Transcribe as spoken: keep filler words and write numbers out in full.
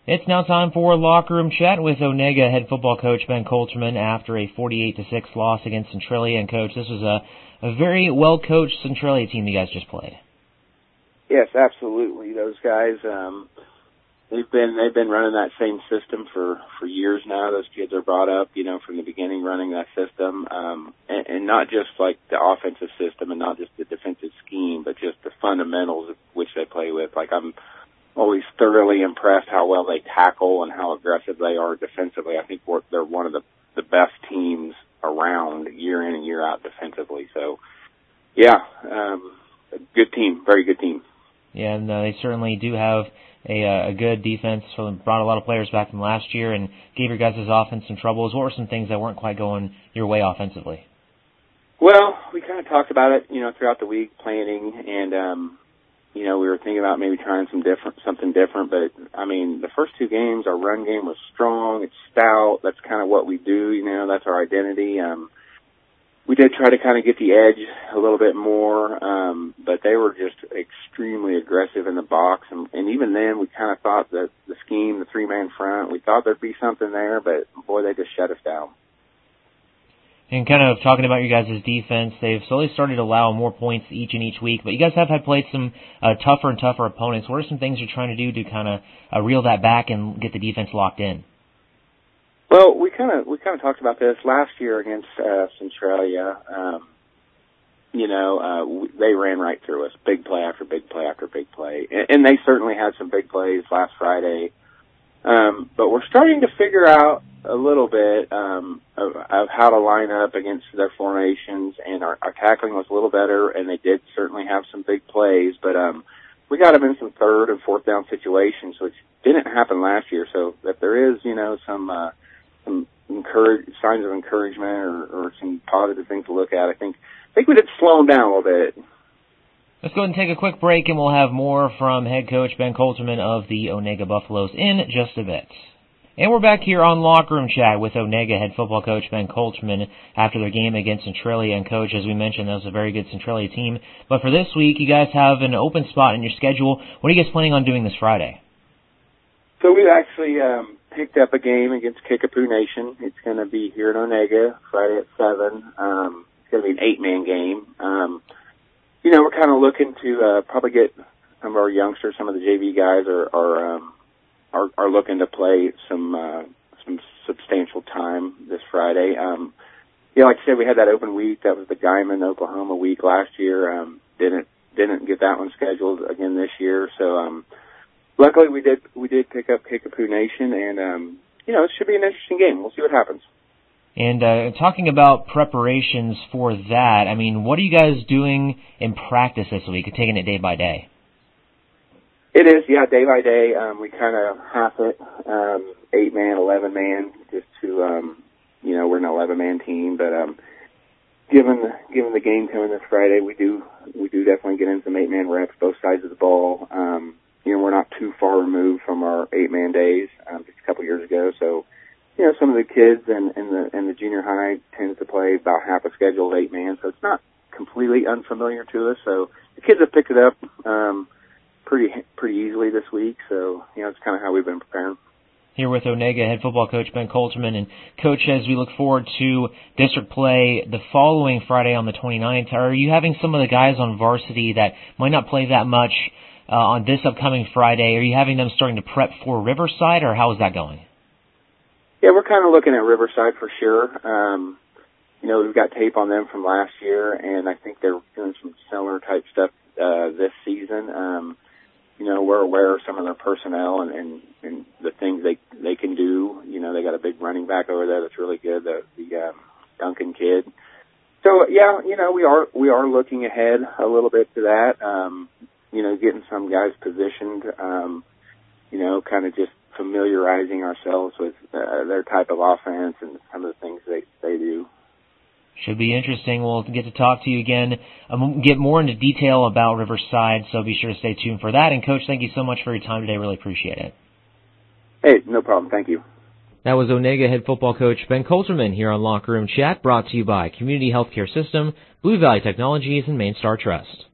It's now time for Locker Room Chat with Onega head football coach Ben Coulterman after a forty-eight to six loss against Centralia. And, Coach, this was a, a very well-coached Centralia team you guys just played. Yes, absolutely. Those guys, um, they've been they've been running that same system for, for years now. Those kids are brought up, you know, from the beginning running that system, um, and, and not just like the offensive system and not just the defensive scheme, but just the fundamentals of which they play with. Like I'm always thoroughly impressed how well they tackle and how aggressive they are defensively. I think we're, they're one of the, the best teams around year in and year out defensively. So, yeah, um, a good team, very good team. Yeah, and uh, they certainly do have a, uh, a good defense. So they brought a lot of players back from last year and gave your guys' offense some troubles. What were some things that weren't quite going your way offensively? Well, we kind of talked about it, you know, throughout the week, planning, and um, you know, we were thinking about maybe trying some different, something different, but I mean, the first two games, our run game was strong. It's stout. That's kind of what we do. You know, that's our identity. Um, we did try to kind of get the edge a little bit more, um, but they were just extremely aggressive in the box. And, and even then, we kind of thought that the scheme, the three-man front, we thought there'd be something there, but boy, they just shut us down. And kind of talking about your guys' defense, they've slowly started to allow more points each and each week, but you guys have had played some uh, tougher and tougher opponents. What are some things you're trying to do to kind of uh, reel that back and get the defense locked in? Well, we kind of we kind of talked about this last year against uh, Centralia. Um, you know, uh, we, they ran right through us, big play after big play after big play, and, and they certainly had some big plays last Friday. Um, but we're starting to figure out a little bit um, of, of how to line up against their formations, and our, our tackling was a little better, and they did certainly have some big plays, but um, we got them in some third and fourth down situations, which didn't happen last year. So if there is, you know, some uh, some encourage, signs of encouragement or, or some positive things to look at, I think I think we did slow them down a little bit. Let's go ahead and take a quick break, and we'll have more from head coach Ben Coulterman of the Onega Buffaloes in just a bit. And we're back here on Locker Room Chat with Onega head football coach Ben Coulterman after their game against Centralia. And, Coach, as we mentioned, that was a very good Centralia team. But for this week, you guys have an open spot in your schedule. What are you guys planning on doing this Friday? So we actually um, picked up a game against Kickapoo Nation. It's going to be here in Onega Friday at seven. Um, it's going to be an eight-man game. Um, you know, we're kind of looking to uh, probably get some of our youngsters, some of the J V guys are, are um, Are, are looking to play some uh, some substantial time this Friday. Um, yeah, like I said, we had that open week. That was the Guyman, Oklahoma week last year. Um, didn't didn't get that one scheduled again this year. So um, luckily, we did we did pick up Kickapoo Nation, and um, you know, it should be an interesting game. We'll see what happens. And uh, talking about preparations for that, I mean, what are you guys doing in practice this week? Taking it day by day. It is, yeah, day by day. Um, we kind of half it, um, eight man, eleven man, just to, um, you know, we're an eleven man team. But um, given the, given the game coming this Friday, we do we do definitely get in some eight man reps, both sides of the ball. Um, you know, we're not too far removed from our eight man days, um, just a couple years ago. So, you know, some of the kids and in the in the junior high tends to play about half a schedule of eight man, so it's not completely unfamiliar to us. So the kids have picked it up. Um, pretty pretty easily this week, so, you know, it's kind of how we've been preparing. Here with Onega head football coach Ben Coulterman. And, Coach, as we look forward to district play the following Friday on the twenty-ninth, are you having some of the guys on varsity that might not play that much uh, on this upcoming Friday? Are you having them starting to prep for Riverside, or how is that going? Yeah, we're kind of looking at Riverside for sure. Um, you know, we've got tape on them from last year, and I think they're doing some similar type stuff uh, this season. Um You know, we're aware of some of their personnel and, and, and the things they they can do. You know, they got a big running back over there that's really good, the, the um, Duncan kid. So, yeah, you know, we are we are looking ahead a little bit to that. Um, you know, getting some guys positioned. Um, you know, kind of just familiarizing ourselves with uh, their type of offense and some of the things they they do. Should be interesting. We'll get to talk to you again, um, get more into detail about Riverside, so be sure to stay tuned for that. And, Coach, thank you so much for your time today. Really appreciate it. Hey, no problem. Thank you. That was Onega head football coach Ben Coulterman here on Locker Room Chat, brought to you by Community Healthcare System, Blue Valley Technologies, and Main Star Trust.